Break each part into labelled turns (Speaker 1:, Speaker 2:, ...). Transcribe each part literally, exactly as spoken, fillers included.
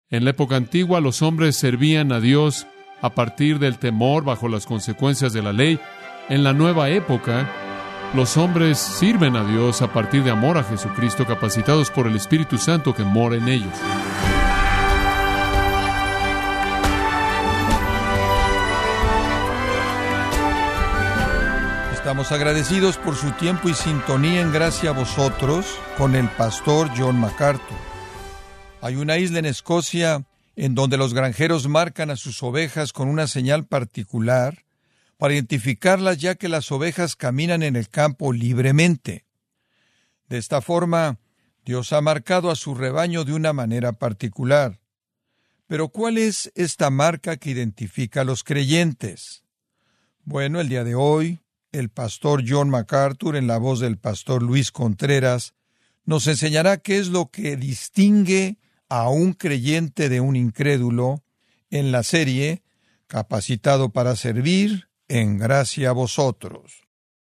Speaker 1: En la época antigua, los hombres servían a Dios a partir del temor bajo las consecuencias de la ley. En la nueva época, los hombres sirven a Dios a partir de amor a Jesucristo, capacitados por el Espíritu Santo que mora en ellos.
Speaker 2: Estamos agradecidos por su tiempo y sintonía en Gracia a Vosotros con el pastor John MacArthur. Hay una isla en Escocia en donde los granjeros marcan a sus ovejas con una señal particular para identificarlas, ya que las ovejas caminan en el campo libremente. De esta forma, Dios ha marcado a su rebaño de una manera particular. Pero ¿cuál es esta marca que identifica a los creyentes? Bueno, el día de hoy, el pastor John MacArthur, en la voz del pastor Luis Contreras, nos enseñará qué es lo que distingue a un creyente de un incrédulo en la serie Capacitado para Servir en Gracia a Vosotros.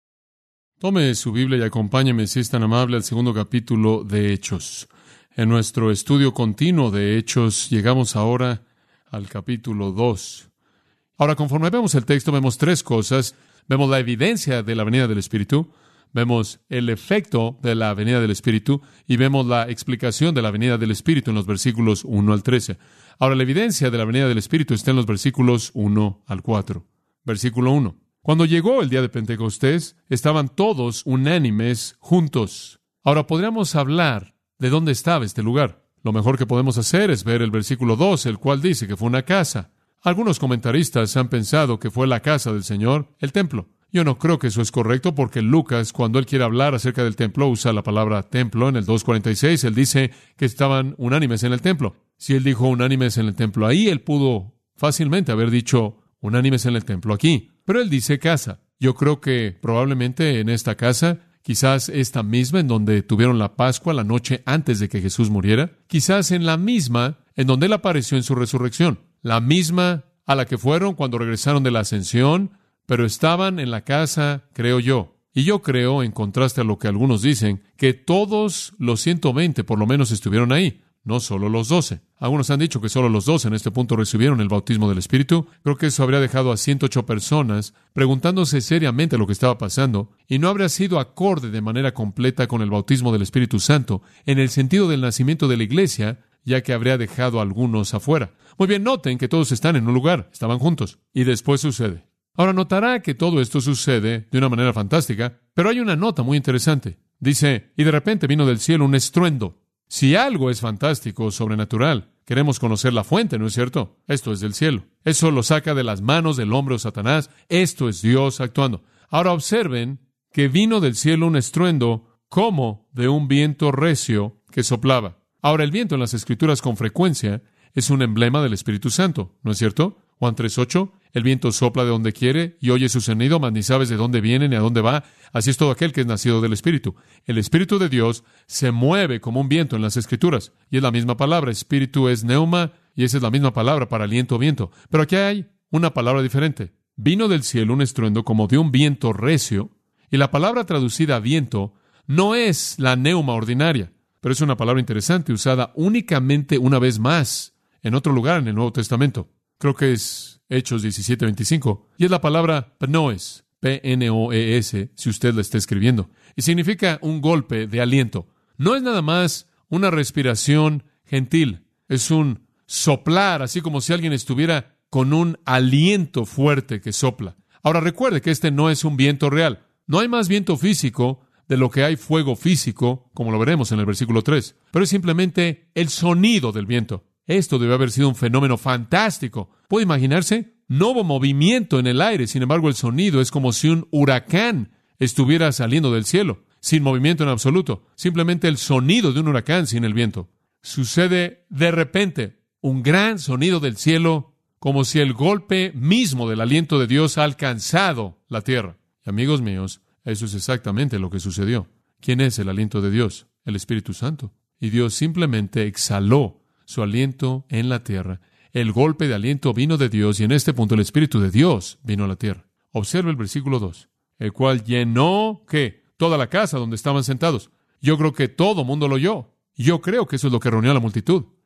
Speaker 1: Tome su Biblia y acompáñeme, si es tan amable, al segundo capítulo de Hechos. En nuestro estudio continuo de Hechos, llegamos ahora al capítulo dos. Ahora, conforme vemos el texto, vemos tres cosas. Vemos la evidencia de la venida del Espíritu, vemos el efecto de la venida del Espíritu y vemos la explicación de la venida del Espíritu en los versículos uno al trece. Ahora, la evidencia de la venida del Espíritu está en los versículos uno al cuatro. Versículo uno. Cuando llegó el día de Pentecostés, estaban todos unánimes juntos. Ahora, podríamos hablar de dónde estaba este lugar. Lo mejor que podemos hacer es ver el versículo dos, el cual dice que fue una casa. Algunos comentaristas han pensado que fue la casa del Señor, el templo. Yo no creo que eso es correcto, porque Lucas, cuando él quiere hablar acerca del templo, usa la palabra templo. En el dos cuarenta y seis, él dice que estaban unánimes en el templo. Si él dijo unánimes en el templo ahí, él pudo fácilmente haber dicho unánimes en el templo aquí. Pero él dice casa. Yo creo que probablemente en esta casa, quizás esta misma en donde tuvieron la Pascua la noche antes de que Jesús muriera, quizás en la misma en donde él apareció en su resurrección. La misma a la que fueron cuando regresaron de la ascensión, pero estaban en la casa, creo yo. Y yo creo, en contraste a lo que algunos dicen, que todos los ciento veinte por lo menos estuvieron ahí, no solo los doce. Algunos han dicho que solo los doce en este punto recibieron el bautismo del Espíritu. Creo que eso habría dejado a ciento ocho personas preguntándose seriamente lo que estaba pasando, y no habría sido acorde de manera completa con el bautismo del Espíritu Santo, en el sentido del nacimiento de la iglesia, ya que habría dejado a algunos afuera. Muy bien, noten que todos están en un lugar, estaban juntos, y después sucede. Ahora notará que todo esto sucede de una manera fantástica, pero hay una nota muy interesante. Dice, y de repente vino del cielo un estruendo. Si algo es fantástico, sobrenatural, queremos conocer la fuente, ¿no es cierto? Esto es del cielo. Eso lo saca de las manos del hombre o Satanás. Esto es Dios actuando. Ahora observen que vino del cielo un estruendo como de un viento recio que soplaba. Ahora, el viento en las Escrituras con frecuencia es un emblema del Espíritu Santo, ¿no es cierto? Juan tres ocho, el viento sopla de donde quiere y oye su sonido, mas ni sabes de dónde viene ni a dónde va. Así es todo aquel que es nacido del Espíritu. El Espíritu de Dios se mueve como un viento en las Escrituras. Y es la misma palabra. Espíritu es neuma, y esa es la misma palabra para aliento o viento. Pero aquí hay una palabra diferente. Vino del cielo un estruendo como de un viento recio, y la palabra traducida a viento no es la neuma ordinaria, pero es una palabra interesante usada únicamente una vez más en otro lugar en el Nuevo Testamento. Creo que es Hechos diecisiete veinticinco. Y es la palabra pnoes, P N O E S, si usted la está escribiendo. Y significa un golpe de aliento. No es nada más una respiración gentil. Es un soplar, así como si alguien estuviera con un aliento fuerte que sopla. Ahora recuerde que este no es un viento real. No hay más viento físico de lo que hay fuego físico, como lo veremos en el versículo tres. Pero es simplemente el sonido del viento. Esto debe haber sido un fenómeno fantástico. ¿Puede imaginarse? No hubo movimiento en el aire, sin embargo el sonido es como si un huracán estuviera saliendo del cielo, sin movimiento en absoluto. Simplemente el sonido de un huracán sin el viento. Sucede de repente un gran sonido del cielo, como si el golpe mismo del aliento de Dios ha alcanzado la tierra. Y amigos míos, eso es exactamente lo que sucedió. ¿Quién es el aliento de Dios? El Espíritu Santo. Y Dios simplemente exhaló su aliento en la tierra. El golpe de aliento vino de Dios, y en este punto el Espíritu de Dios vino a la tierra. Observe el versículo dos, el cual llenó, ¿qué? Toda la casa donde estaban sentados. Yo creo que todo mundo lo oyó. Yo creo que eso es lo que reunió a la multitud.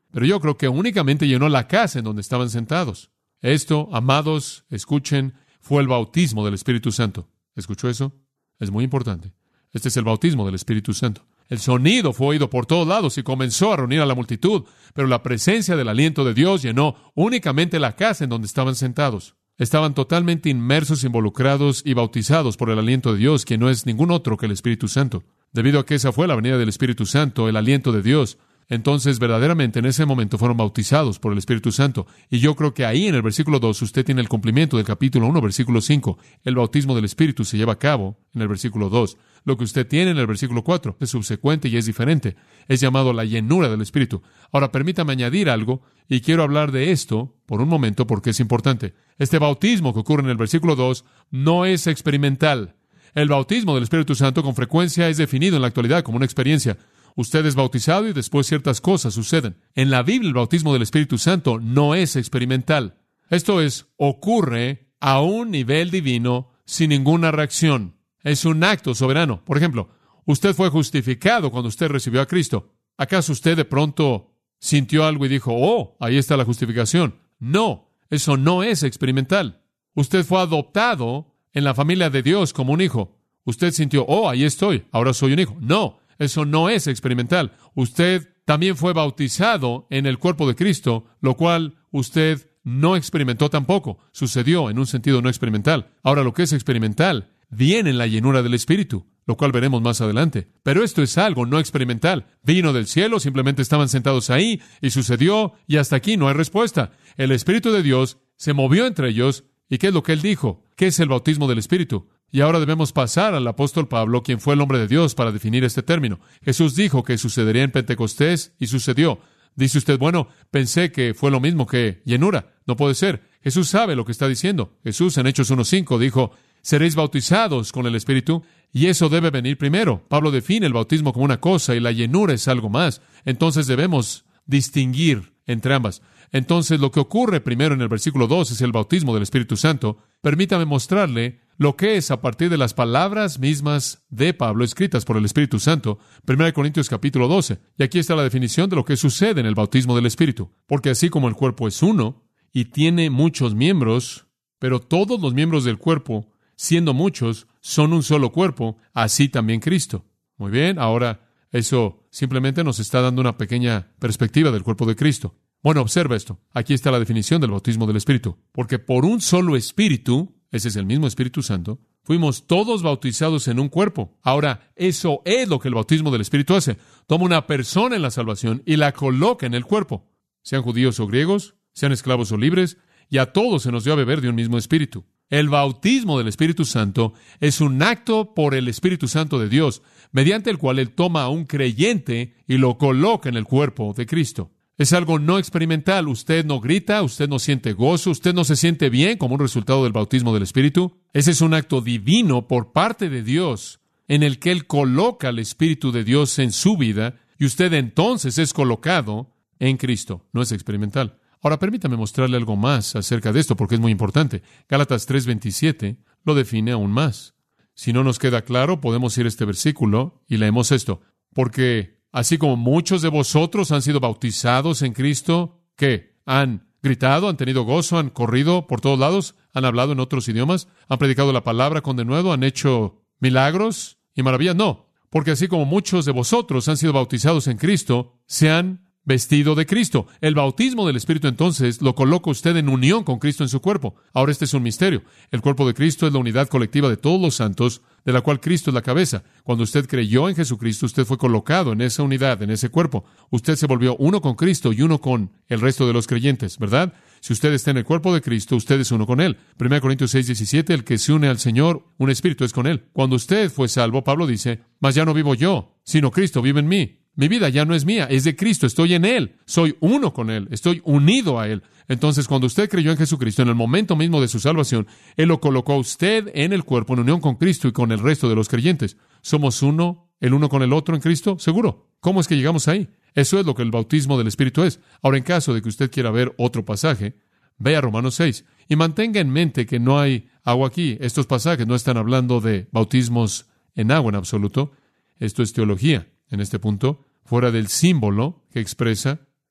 Speaker 1: Pero yo creo que únicamente llenó la casa en donde estaban sentados. Esto, amados, escuchen, fue el bautismo del Espíritu Santo. ¿Escuchó eso? Es muy importante. Este es el bautismo del Espíritu Santo. El sonido fue oído por todos lados y comenzó a reunir a la multitud, pero la presencia del aliento de Dios llenó únicamente la casa en donde estaban sentados. Estaban totalmente inmersos, involucrados y bautizados por el aliento de Dios, que no es ningún otro que el Espíritu Santo. Debido a que esa fue la venida del Espíritu Santo, el aliento de Dios, entonces verdaderamente en ese momento fueron bautizados por el Espíritu Santo. Y yo creo que ahí en el versículo dos usted tiene el cumplimiento del capítulo uno, versículo cinco. El bautismo del Espíritu se lleva a cabo en el versículo dos. Lo que usted tiene en el versículo cuatro es subsecuente y es diferente. Es llamado la llenura del Espíritu. Ahora permítame añadir algo, y quiero hablar de esto por un momento porque es importante. Este bautismo que ocurre en el versículo dos no es experimental. El bautismo del Espíritu Santo con frecuencia es definido en la actualidad como una experiencia. Usted es bautizado y después ciertas cosas suceden. En la Biblia, el bautismo del Espíritu Santo no es experimental. Esto es, ocurre a un nivel divino sin ninguna reacción. Es un acto soberano. Por ejemplo, usted fue justificado cuando usted recibió a Cristo. ¿Acaso usted de pronto sintió algo y dijo, oh, ahí está la justificación? No, eso no es experimental. Usted fue adoptado en la familia de Dios como un hijo. Usted sintió, oh, ahí estoy, ahora soy un hijo. No. Eso no es experimental. Usted también fue bautizado en el cuerpo de Cristo, lo cual usted no experimentó tampoco. Sucedió en un sentido no experimental. Ahora, lo que es experimental viene en la llenura del Espíritu, lo cual veremos más adelante. Pero esto es algo no experimental. Vino del cielo, simplemente estaban sentados ahí, y sucedió, y hasta aquí no hay respuesta. El Espíritu de Dios se movió entre ellos, ¿y qué es lo que Él dijo? ¿Qué es el bautismo del Espíritu? Y ahora debemos pasar al apóstol Pablo, quien fue el hombre de Dios, para definir este término. Jesús dijo que sucedería en Pentecostés, y sucedió. Dice usted, bueno, pensé que fue lo mismo que llenura. No puede ser. Jesús sabe lo que está diciendo. Jesús en Hechos uno cinco dijo, seréis bautizados con el Espíritu, y eso debe venir primero. Pablo define el bautismo como una cosa, y la llenura es algo más. Entonces debemos distinguir entre ambas. Entonces, lo que ocurre primero en el versículo dos es el bautismo del Espíritu Santo. Permítame mostrarle lo que es a partir de las palabras mismas de Pablo escritas por el Espíritu Santo. primera Corintios capítulo doce. Y aquí está la definición de lo que sucede en el bautismo del Espíritu. Porque así como el cuerpo es uno y tiene muchos miembros, pero todos los miembros del cuerpo, siendo muchos, son un solo cuerpo, así también Cristo. Muy bien, ahora eso simplemente nos está dando una pequeña perspectiva del cuerpo de Cristo. Bueno, observa esto. Aquí está la definición del bautismo del Espíritu. Porque por un solo Espíritu, ese es el mismo Espíritu Santo, fuimos todos bautizados en un cuerpo. Ahora, eso es lo que el bautismo del Espíritu hace. Toma una persona en la salvación y la coloca en el cuerpo. Sean judíos o griegos, sean esclavos o libres, y a todos se nos dio a beber de un mismo Espíritu. El bautismo del Espíritu Santo es un acto por el Espíritu Santo de Dios, mediante el cual Él toma a un creyente y lo coloca en el cuerpo de Cristo. Es algo no experimental. Usted no grita, usted no siente gozo, usted no se siente bien como un resultado del bautismo del Espíritu. Ese es un acto divino por parte de Dios, en el que Él coloca al Espíritu de Dios en su vida, y usted entonces es colocado en Cristo. No es experimental. Ahora, permítame mostrarle algo más acerca de esto, porque es muy importante. Gálatas tres veintisiete lo define aún más. Si no nos queda claro, podemos ir a este versículo y leemos esto. Porque así como muchos de vosotros han sido bautizados en Cristo, ¿qué? ¿Han gritado, han tenido gozo, han corrido por todos lados, han hablado en otros idiomas, han predicado la palabra con denuedo, han hecho milagros y maravillas? No, porque así como muchos de vosotros han sido bautizados en Cristo, se han vestido de Cristo. El bautismo del Espíritu entonces lo coloca usted en unión con Cristo en su cuerpo. Ahora este es un misterio. El cuerpo de Cristo es la unidad colectiva de todos los santos, de la cual Cristo es la cabeza. Cuando usted creyó en Jesucristo, usted fue colocado en esa unidad, en ese cuerpo. Usted se volvió uno con Cristo y uno con el resto de los creyentes, ¿verdad? Si usted está en el cuerpo de Cristo, usted es uno con Él. primera Corintios seis diecisiete, el que se une al Señor, un espíritu es con Él. Cuando usted fue salvo, Pablo dice, mas ya no vivo yo, sino Cristo vive en mí. Mi vida ya no es mía, es de Cristo, estoy en Él, soy uno con Él, estoy unido a Él. Entonces, cuando usted creyó en Jesucristo, en el momento mismo de su salvación, Él lo colocó a usted en el cuerpo, en unión con Cristo y con el resto de los creyentes. ¿Somos uno, el uno con el otro en Cristo? Seguro. ¿Cómo es que llegamos ahí? Eso es lo que el bautismo del Espíritu es. Ahora, en caso de que usted quiera ver otro pasaje, vea Romanos seis y mantenga en mente que no hay agua aquí. Estos pasajes no están hablando de bautismos en agua en absoluto. Esto es teología en este punto, fuera del símbolo que expresa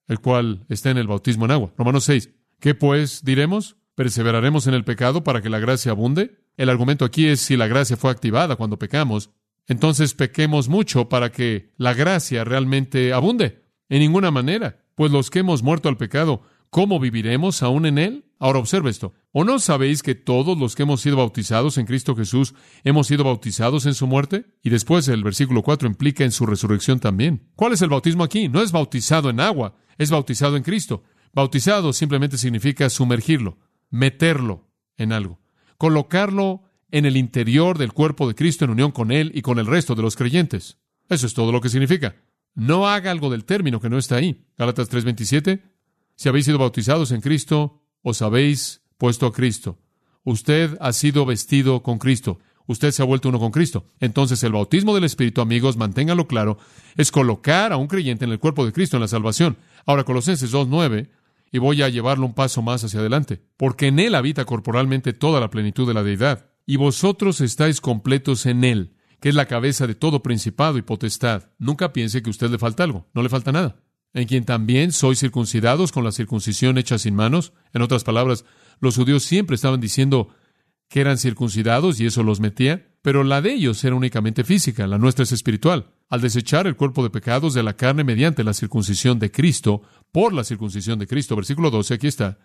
Speaker 1: el cual está en el bautismo en agua. Romanos seis. ¿Qué pues diremos? ¿Perseveraremos en el pecado para que la gracia abunde? El argumento aquí es si la gracia fue activada cuando pecamos, entonces pequemos mucho para que la gracia realmente abunde. En ninguna manera, pues los que hemos muerto al pecado, ¿cómo viviremos aún en él? Ahora observe esto. ¿O no sabéis que todos los que hemos sido bautizados en Cristo Jesús hemos sido bautizados en su muerte? Y después el versículo cuatro implica en su resurrección también. ¿Cuál es el bautismo aquí? No es bautizado en agua, es bautizado en Cristo. Bautizado simplemente significa sumergirlo, meterlo en algo, colocarlo en el interior del cuerpo de Cristo en unión con Él y con el resto de los creyentes. Eso es todo lo que significa. No haga algo del término que no está ahí. Gálatas tres veintisiete. Si habéis sido bautizados en Cristo, os habéis puesto a Cristo. Usted ha sido vestido con Cristo. Usted se ha vuelto uno con Cristo. Entonces el bautismo del Espíritu, amigos, manténganlo claro, es colocar a un creyente en el cuerpo de Cristo en la salvación. Ahora, Colosenses dos nueve, y voy a llevarlo un paso más hacia adelante. Porque en Él habita corporalmente toda la plenitud de la deidad. Y vosotros estáis completos en Él, que es la cabeza de todo principado y potestad. Nunca piense que a usted le falta algo. No le falta nada. En quien también sois circuncidados con la circuncisión hecha sin manos. En otras palabras, los judíos siempre estaban diciendo que eran circuncidados y eso los metía, pero la de ellos era únicamente física, la nuestra es espiritual. Al desechar el cuerpo de pecados de la carne mediante la circuncisión de Cristo, por la circuncisión de Cristo, versículo doce, aquí está,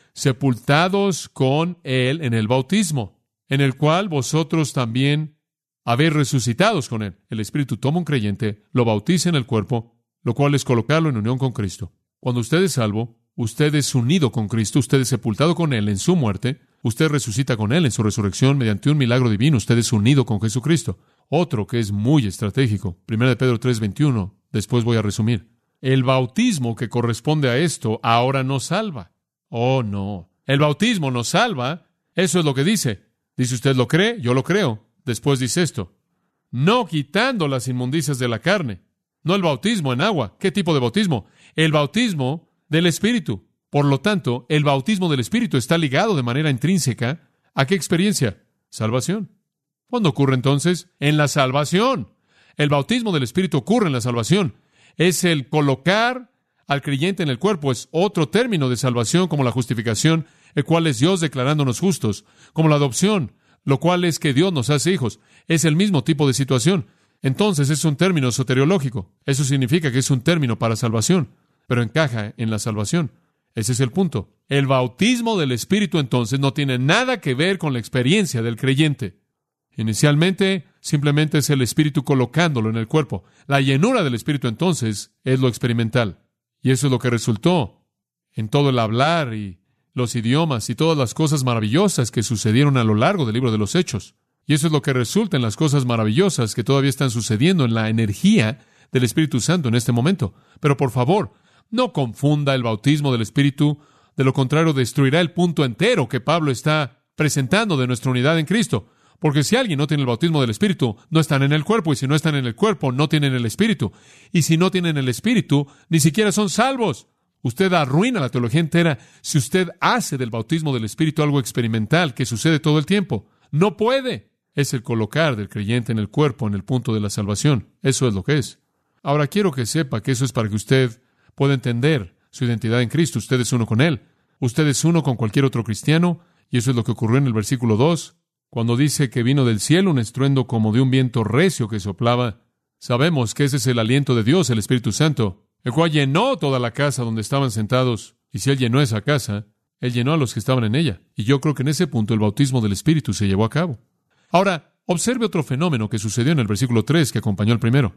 Speaker 1: sepultados con Él en el bautismo, en el cual vosotros también habéis resucitados con Él. El Espíritu toma un creyente, lo bautiza en el cuerpo, lo cual es colocarlo en unión con Cristo. Cuando usted es salvo, usted es unido con Cristo, usted es sepultado con Él en su muerte, usted resucita con Él en su resurrección mediante un milagro divino, usted es unido con Jesucristo. Otro que es muy estratégico, primera de Pedro tres veintiuno, después voy a resumir. El bautismo que corresponde a esto ahora nos salva. Oh, no. El bautismo nos salva, eso es lo que dice. Dice, ¿usted lo cree? Yo lo creo. Después dice esto, no quitando las inmundicias de la carne. No el bautismo en agua. ¿Qué tipo de bautismo? El bautismo del Espíritu. Por lo tanto, el bautismo del Espíritu está ligado de manera intrínseca ¿a qué experiencia? Salvación. ¿Cuándo ocurre entonces? En la salvación. El bautismo del Espíritu ocurre en la salvación. Es el colocar al creyente en el cuerpo. Es otro término de salvación como la justificación, el cual es Dios declarándonos justos, como la adopción, lo cual es que Dios nos hace hijos. Es el mismo tipo de situación. Entonces es un término soteriológico. Eso significa que es un término para salvación, pero encaja en la salvación. Ese es el punto. El bautismo del Espíritu entonces no tiene nada que ver con la experiencia del creyente. Inicialmente, simplemente es el Espíritu colocándolo en el cuerpo. La llenura del Espíritu entonces es lo experimental. Y eso es lo que resultó en todo el hablar y los idiomas y todas las cosas maravillosas que sucedieron a lo largo del libro de los Hechos. Y eso es lo que resulta en las cosas maravillosas que todavía están sucediendo en la energía del Espíritu Santo en este momento. Pero por favor, no confunda el bautismo del Espíritu. De lo contrario, destruirá el punto entero que Pablo está presentando de nuestra unidad en Cristo. Porque si alguien no tiene el bautismo del Espíritu, no están en el cuerpo. Y si no están en el cuerpo, no tienen el Espíritu. Y si no tienen el Espíritu, ni siquiera son salvos. Usted arruina la teología entera si usted hace del bautismo del Espíritu algo experimental que sucede todo el tiempo. No puede. Es el colocar del creyente en el cuerpo en el punto de la salvación. Eso es lo que es. Ahora quiero que sepa que eso es para que usted pueda entender su identidad en Cristo. Usted es uno con Él. Usted es uno con cualquier otro cristiano. Y eso es lo que ocurrió en el versículo dos. Cuando dice que vino del cielo un estruendo como de un viento recio que soplaba. Sabemos que ese es el aliento de Dios, el Espíritu Santo, el cual llenó toda la casa donde estaban sentados. Y si Él llenó esa casa, Él llenó a los que estaban en ella. Y yo creo que en ese punto el bautismo del Espíritu se llevó a cabo. Ahora, observe otro fenómeno que sucedió en el versículo tres que acompañó al primero.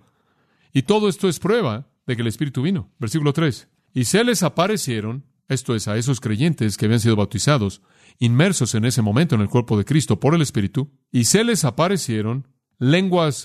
Speaker 1: Y todo esto es prueba de que el Espíritu vino. Versículo tres. Y se les aparecieron, esto es, a esos creyentes que habían sido bautizados, inmersos en ese momento en el cuerpo de Cristo por el Espíritu, y se les aparecieron lenguas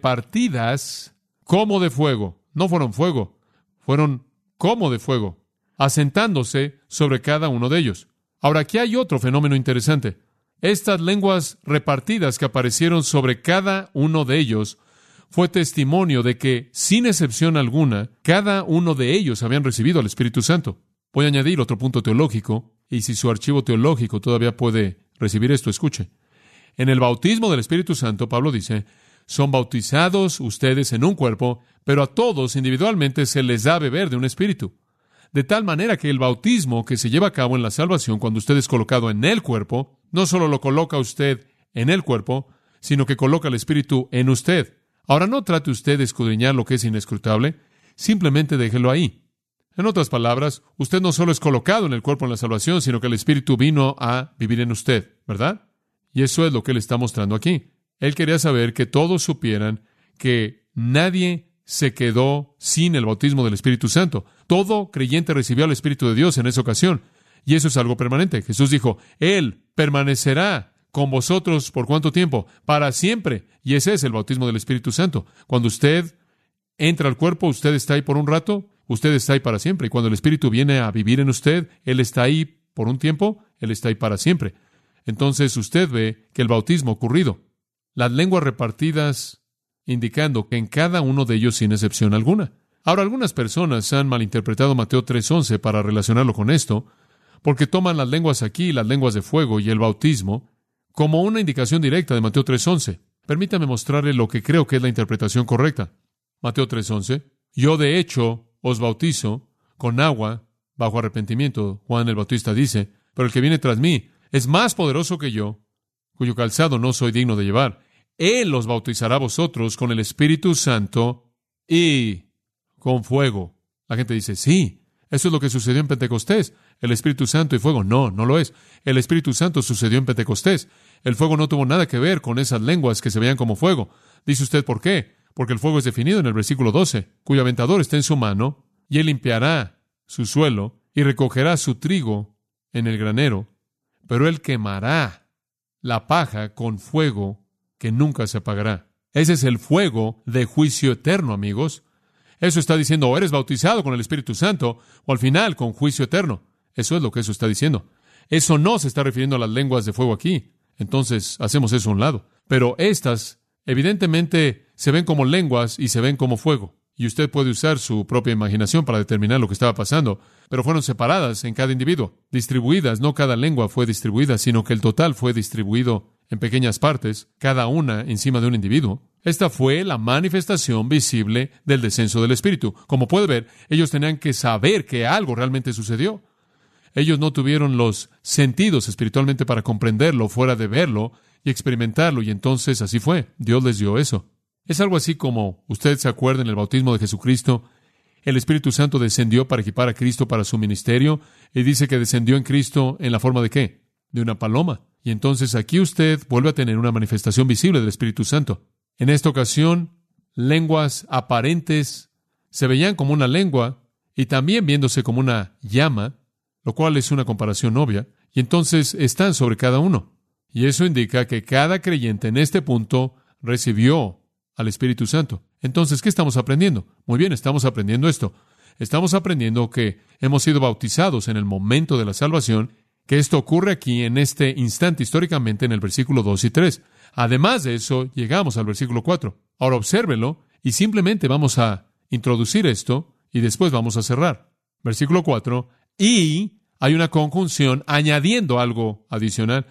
Speaker 1: repartidas como de fuego. No fueron fuego, fueron como de fuego, asentándose sobre cada uno de ellos. Ahora, aquí hay otro fenómeno interesante. Estas lenguas repartidas que aparecieron sobre cada uno de ellos fue testimonio de que, sin excepción alguna, cada uno de ellos habían recibido al Espíritu Santo. Voy a añadir otro punto teológico, y si su archivo teológico todavía puede recibir esto, escuche. En el bautismo del Espíritu Santo, Pablo dice, son bautizados ustedes en un cuerpo, pero a todos individualmente se les da a beber de un espíritu. De tal manera que el bautismo que se lleva a cabo en la salvación, cuando usted es colocado en el cuerpo, no solo lo coloca usted en el cuerpo, sino que coloca el Espíritu en usted. Ahora, no trate usted de escudriñar lo que es inescrutable, simplemente déjelo ahí. En otras palabras, usted no solo es colocado en el cuerpo en la salvación, sino que el Espíritu vino a vivir en usted, ¿verdad? Y eso es lo que Él está mostrando aquí. Él quería saber que todos supieran que nadie se quedó sin el bautismo del Espíritu Santo. Todo creyente recibió al Espíritu de Dios en esa ocasión, y eso es algo permanente. Jesús dijo, Él permanecerá con vosotros ¿por cuánto tiempo? Para siempre. Y ese es el bautismo del Espíritu Santo. Cuando usted entra al cuerpo, usted está ahí por un rato, usted está ahí para siempre. Y cuando el Espíritu viene a vivir en usted, Él está ahí por un tiempo, Él está ahí para siempre. Entonces usted ve que el bautismo ha ocurrido. Las lenguas repartidas indicando que en cada uno de ellos sin excepción alguna. Ahora, algunas personas han malinterpretado Mateo tres once para relacionarlo con esto, porque toman las lenguas aquí, las lenguas de fuego y el bautismo, como una indicación directa de Mateo tres once. Permítame mostrarle lo que creo que es la interpretación correcta. Mateo tres once. Yo de hecho os bautizo con agua bajo arrepentimiento. Juan el Bautista dice, pero el que viene tras mí es más poderoso que yo, cuyo calzado no soy digno de llevar. Él os bautizará a vosotros con el Espíritu Santo y con fuego. La gente dice, sí, eso es lo que sucedió en Pentecostés. El Espíritu Santo y fuego. No, no lo es. El Espíritu Santo sucedió en Pentecostés. El fuego no tuvo nada que ver con esas lenguas que se veían como fuego. Dice usted, ¿por qué? Porque el fuego es definido en el versículo doce, cuyo aventador está en su mano, y él limpiará su suelo y recogerá su trigo en el granero, pero él quemará la paja con fuego que nunca se apagará. Ese es el fuego de juicio eterno, amigos. Eso está diciendo, o eres bautizado con el Espíritu Santo, o al final con juicio eterno. Eso es lo que eso está diciendo. Eso no se está refiriendo a las lenguas de fuego aquí. Entonces, hacemos eso a un lado. Pero estas, evidentemente, se ven como lenguas y se ven como fuego. Y usted puede usar su propia imaginación para determinar lo que estaba pasando. Pero fueron separadas en cada individuo, distribuidas. No cada lengua fue distribuida, sino que el total fue distribuido en pequeñas partes, cada una encima de un individuo. Esta fue la manifestación visible del descenso del Espíritu. Como puede ver, ellos tenían que saber que algo realmente sucedió. Ellos no tuvieron los sentidos espiritualmente para comprenderlo, fuera de verlo y experimentarlo, y entonces así fue. Dios les dio eso. Es algo así como, usted se acuerda en el bautismo de Jesucristo, el Espíritu Santo descendió para equipar a Cristo para su ministerio, y dice que descendió en Cristo en la forma de ¿qué? De una paloma. Y entonces aquí usted vuelve a tener una manifestación visible del Espíritu Santo. En esta ocasión, lenguas aparentes se veían como una lengua y también viéndose como una llama, lo cual es una comparación obvia, y entonces están sobre cada uno. Y eso indica que cada creyente en este punto recibió al Espíritu Santo. Entonces, ¿qué estamos aprendiendo? Muy bien, estamos aprendiendo esto. Estamos aprendiendo que hemos sido bautizados en el momento de la salvación, que esto ocurre aquí en este instante históricamente en el versículo dos y tres. Además de eso, llegamos al versículo cuatro. Ahora obsérvelo y simplemente vamos a introducir esto y después vamos a cerrar. Versículo cuatro. Y hay una conjunción añadiendo algo adicional.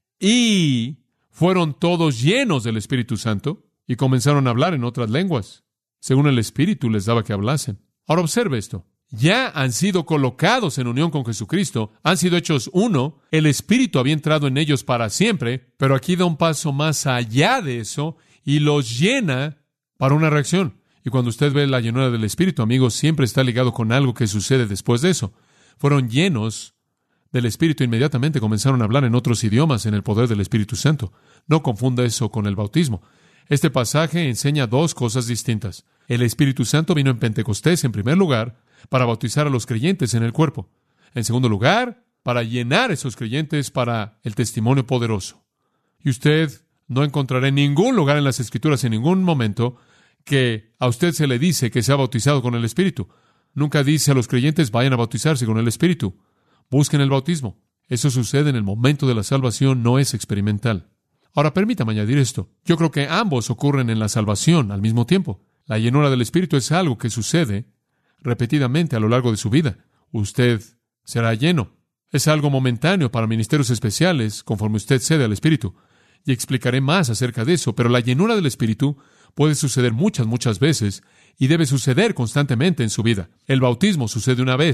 Speaker 1: Y fueron todos llenos del Espíritu Santo y comenzaron a hablar en otras lenguas, según el Espíritu les daba que hablasen. Ahora observe esto. Ya han sido colocados en unión con Jesucristo, han sido hechos uno, el Espíritu había entrado en ellos para siempre, pero aquí da un paso más allá de eso y los llena para una reacción. Y cuando usted ve la llenura del Espíritu, amigos, siempre está ligado con algo que sucede después de eso. Fueron llenos del Espíritu, inmediatamente comenzaron a hablar en otros idiomas en el poder del Espíritu Santo. No confunda eso con el bautismo. Este pasaje enseña dos cosas distintas. El Espíritu Santo vino en Pentecostés, en primer lugar, para bautizar a los creyentes en el cuerpo. En segundo lugar, para llenar a esos creyentes para el testimonio poderoso. Y usted no encontrará en ningún lugar en las Escrituras, en ningún momento, que a usted se le dice que se ha bautizado con el Espíritu. Nunca dice a los creyentes, vayan a bautizarse con el Espíritu. Busquen el bautismo. Eso sucede en el momento de la salvación, no es experimental. Ahora, permítame añadir esto. Yo creo que ambos ocurren en la salvación al mismo tiempo. La llenura del Espíritu es algo que sucede repetidamente a lo largo de su vida. Usted será lleno. Es algo momentáneo para ministerios especiales conforme usted cede al Espíritu. Y explicaré más acerca de eso, pero la llenura del Espíritu puede suceder muchas, muchas veces y debe suceder constantemente en su vida. El bautismo sucede una vez.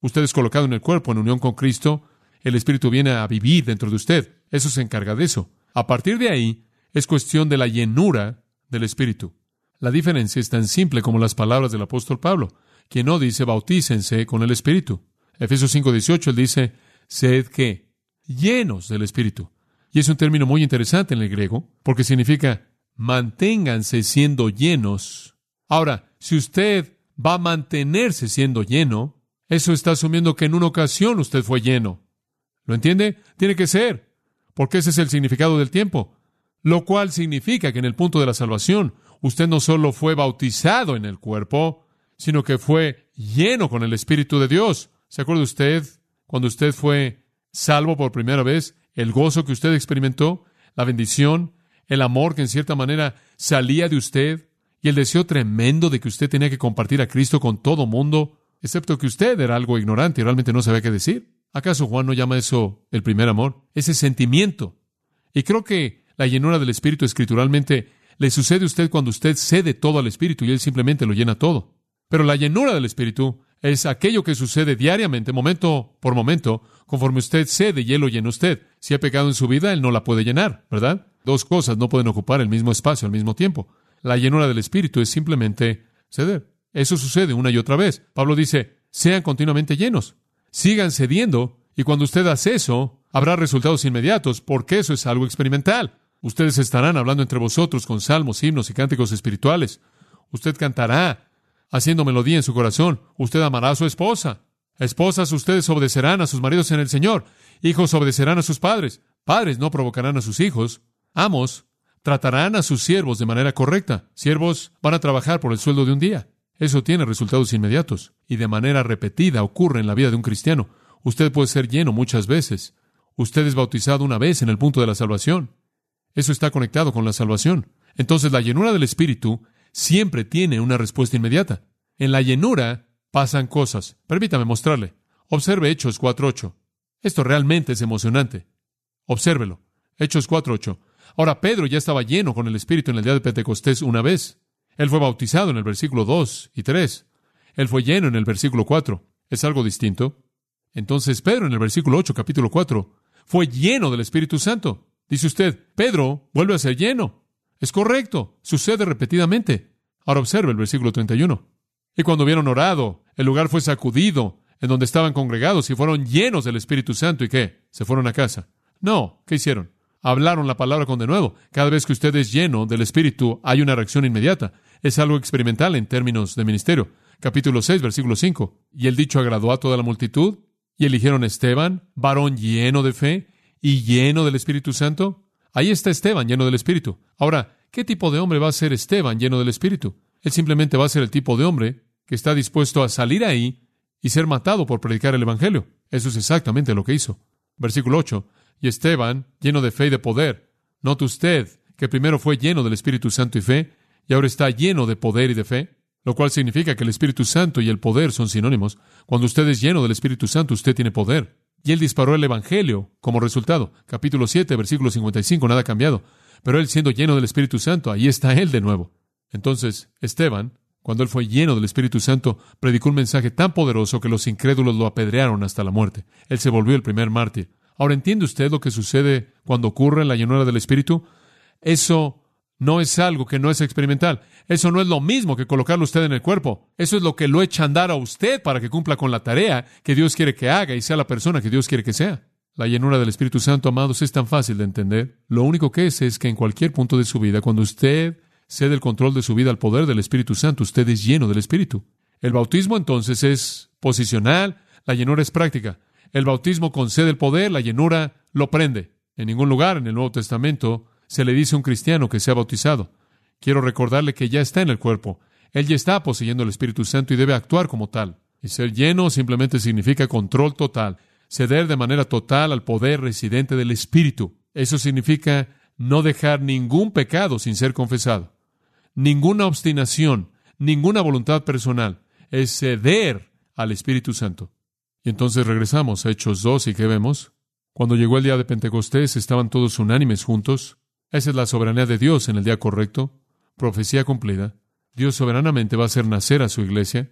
Speaker 1: Usted es colocado en el cuerpo, en unión con Cristo. El Espíritu viene a vivir dentro de usted. Eso se encarga de eso. A partir de ahí, es cuestión de la llenura del Espíritu. La diferencia es tan simple como las palabras del apóstol Pablo, quien no dice bautícense con el Espíritu. Efesios cinco dieciocho, él dice, sed ¿qué? Llenos del Espíritu. Y es un término muy interesante en el griego, porque significa manténganse siendo llenos. Ahora, si usted va a mantenerse siendo lleno, eso está asumiendo que en una ocasión usted fue lleno. ¿Lo entiende? Tiene que ser, porque ese es el significado del tiempo. Lo cual significa que en el punto de la salvación, usted no solo fue bautizado en el cuerpo, sino que fue lleno con el Espíritu de Dios. ¿Se acuerda usted cuando usted fue salvo por primera vez? El gozo que usted experimentó, la bendición, el amor que en cierta manera salía de usted y el deseo tremendo de que usted tenía que compartir a Cristo con todo mundo, excepto que usted era algo ignorante y realmente no sabía qué decir. ¿Acaso Juan no llama eso el primer amor? Ese sentimiento. Y creo que la llenura del Espíritu escrituralmente le sucede a usted cuando usted cede todo al Espíritu y Él simplemente lo llena todo. Pero la llenura del Espíritu es aquello que sucede diariamente, momento por momento, conforme usted cede y Él lo llena usted. Si ha pecado en su vida, Él no la puede llenar, ¿verdad? Dos cosas no pueden ocupar el mismo espacio al mismo tiempo. La llenura del Espíritu es simplemente ceder. Eso sucede una y otra vez. Pablo dice, sean continuamente llenos. Sigan cediendo, y cuando usted hace eso, habrá resultados inmediatos, porque eso es algo experimental. Ustedes estarán hablando entre vosotros con salmos, himnos y cánticos espirituales. Usted cantará, haciendo melodía en su corazón. Usted amará a su esposa. Esposas, ustedes obedecerán a sus maridos en el Señor. Hijos obedecerán a sus padres. Padres no provocarán a sus hijos. Amos tratarán a sus siervos de manera correcta. Siervos van a trabajar por el sueldo de un día. Eso tiene resultados inmediatos y de manera repetida ocurre en la vida de un cristiano. Usted puede ser lleno muchas veces. Usted es bautizado una vez en el punto de la salvación. Eso está conectado con la salvación. Entonces, la llenura del Espíritu siempre tiene una respuesta inmediata. En la llenura pasan cosas. Permítame mostrarle. Observe Hechos cuatro ocho. Esto realmente es emocionante. Obsérvelo. Hechos cuatro ocho. Ahora, Pedro ya estaba lleno con el Espíritu en el día de Pentecostés una vez. Él fue bautizado en el versículo dos y tres. Él fue lleno en el versículo cuatro. ¿Es algo distinto? Entonces, Pedro en el versículo ocho, capítulo cuatro, fue lleno del Espíritu Santo. Dice usted, Pedro vuelve a ser lleno. Es correcto. Sucede repetidamente. Ahora observe el versículo treinta y uno. Y cuando hubieron orado, el lugar fue sacudido en donde estaban congregados y fueron llenos del Espíritu Santo. ¿Y qué? ¿Se fueron a casa? No. ¿Qué hicieron? Hablaron la palabra con denuedo. Cada vez que usted es lleno del Espíritu, hay una reacción inmediata. Es algo experimental en términos de ministerio. Capítulo seis, versículo cinco. Y el dicho agradó a toda la multitud, y eligieron a Esteban, varón lleno de fe y lleno del Espíritu Santo. Ahí está Esteban, lleno del Espíritu. Ahora, ¿qué tipo de hombre va a ser Esteban, lleno del Espíritu? Él simplemente va a ser el tipo de hombre que está dispuesto a salir ahí y ser matado por predicar el Evangelio. Eso es exactamente lo que hizo. Versículo ocho. Y Esteban, lleno de fe y de poder. Note usted que primero fue lleno del Espíritu Santo y fe, y ahora está lleno de poder y de fe, lo cual significa que el Espíritu Santo y el poder son sinónimos. Cuando usted es lleno del Espíritu Santo, usted tiene poder. Y él disparó el Evangelio como resultado. Capítulo siete, versículo cincuenta y cinco, nada ha cambiado. Pero él siendo lleno del Espíritu Santo, ahí está él de nuevo. Entonces, Esteban, cuando él fue lleno del Espíritu Santo, predicó un mensaje tan poderoso que los incrédulos lo apedrearon hasta la muerte. Él se volvió el primer mártir. Ahora, ¿entiende usted lo que sucede cuando ocurre la llenura del Espíritu? Eso no es algo que no es experimental. Eso no es lo mismo que colocarlo usted en el cuerpo. Eso es lo que lo echa a andar a usted para que cumpla con la tarea que Dios quiere que haga y sea la persona que Dios quiere que sea. La llenura del Espíritu Santo, amados, es tan fácil de entender. Lo único que es es que en cualquier punto de su vida, cuando usted cede el control de su vida al poder del Espíritu Santo, usted es lleno del Espíritu. El bautismo, entonces, es posicional, la llenura es práctica. El bautismo concede el poder, la llenura lo prende. En ningún lugar en el Nuevo Testamento se le dice a un cristiano que sea bautizado. Quiero recordarle que ya está en el cuerpo. Él ya está poseyendo el Espíritu Santo y debe actuar como tal. Y ser lleno simplemente significa control total, ceder de manera total al poder residente del Espíritu. Eso significa no dejar ningún pecado sin ser confesado. Ninguna obstinación, ninguna voluntad personal. Es ceder al Espíritu Santo. Y entonces regresamos a Hechos dos, ¿y qué vemos? Cuando llegó el día de Pentecostés, estaban todos unánimes juntos. Esa es la soberanía de Dios en el día correcto. Profecía cumplida. Dios soberanamente va a hacer nacer a su iglesia.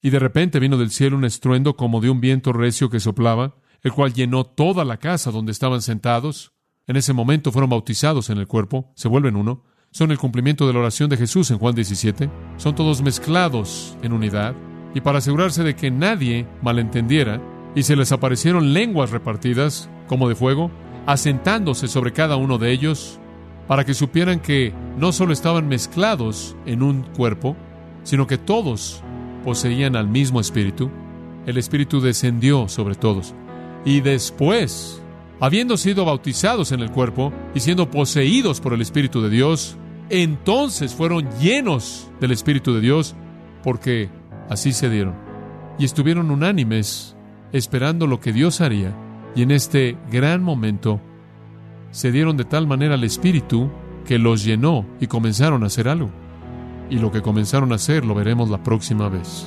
Speaker 1: Y de repente vino del cielo un estruendo como de un viento recio que soplaba, el cual llenó toda la casa donde estaban sentados. En ese momento fueron bautizados en el cuerpo, se vuelven uno. Son el cumplimiento de la oración de Jesús en Juan diecisiete. Son todos mezclados en unidad. Y para asegurarse de que nadie malentendiera, y se les aparecieron lenguas repartidas, como de fuego, asentándose sobre cada uno de ellos, para que supieran que no solo estaban mezclados en un cuerpo, sino que todos poseían al mismo Espíritu. El Espíritu descendió sobre todos. Y después, habiendo sido bautizados en el cuerpo y siendo poseídos por el Espíritu de Dios, entonces fueron llenos del Espíritu de Dios, porque así se dieron. Y estuvieron unánimes, esperando lo que Dios haría. Y en este gran momento, se dieron de tal manera al Espíritu que los llenó y comenzaron a hacer algo. Y lo que comenzaron a hacer lo veremos la próxima vez.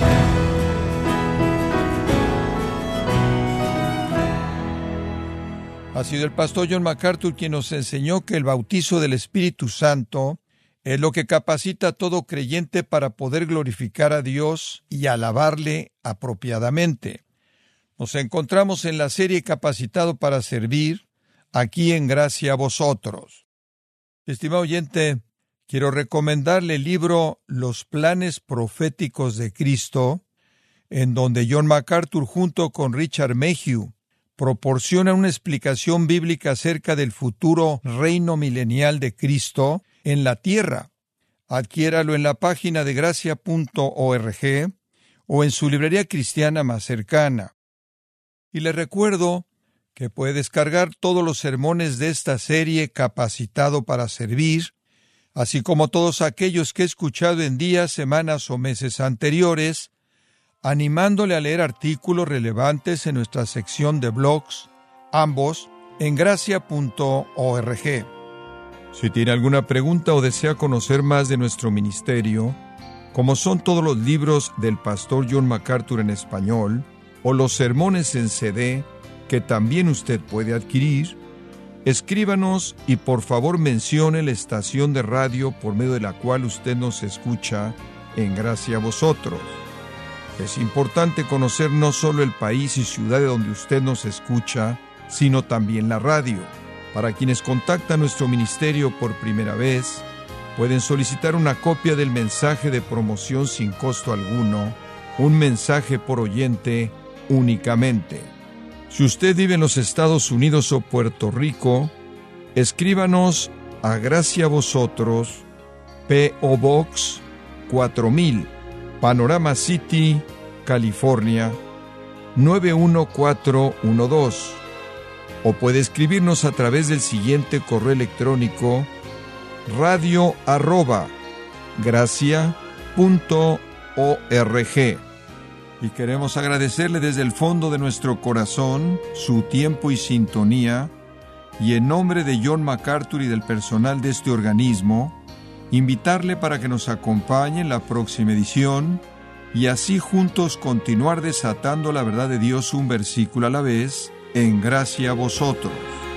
Speaker 2: Ha sido el pastor John MacArthur quien nos enseñó que el bautizo del Espíritu Santo es lo que capacita a todo creyente para poder glorificar a Dios y alabarle apropiadamente. Nos encontramos en la serie Capacitado para Servir, aquí en Gracia a Vosotros. Estimado oyente, quiero recomendarle el libro Los Planes Proféticos de Cristo, en donde John MacArthur junto con Richard Mayhew proporciona una explicación bíblica acerca del futuro reino milenial de Cristo en la tierra. Adquiéralo en la página de gracia punto org o en su librería cristiana más cercana. Y le recuerdo que puede descargar todos los sermones de esta serie Capacitado para Servir, así como todos aquellos que he escuchado en días, semanas o meses anteriores, animándole a leer artículos relevantes en nuestra sección de blogs, ambos en gracia punto org. Si tiene alguna pregunta o desea conocer más de nuestro ministerio, como son todos los libros del pastor John MacArthur en español, o los sermones en C D, que también usted puede adquirir, escríbanos y por favor mencione la estación de radio por medio de la cual usted nos escucha en Gracia a Vosotros. Es importante conocer no solo el país y ciudad de donde usted nos escucha, sino también la radio. Para quienes contactan nuestro ministerio por primera vez, pueden solicitar una copia del mensaje de promoción sin costo alguno, un mensaje por oyente únicamente. Si usted vive en los Estados Unidos o Puerto Rico, escríbanos a Gracia a Vosotros, P O Box cuatro mil, Panorama City, California, nueve uno cuatro uno dos. O puede escribirnos a través del siguiente correo electrónico: radio arroba gracia punto org. Y queremos agradecerle desde el fondo de nuestro corazón su tiempo y sintonía, y en nombre de John MacArthur y del personal de este organismo, invitarle para que nos acompañe en la próxima edición y así juntos continuar desatando la verdad de Dios un versículo a la vez en Gracia a Vosotros.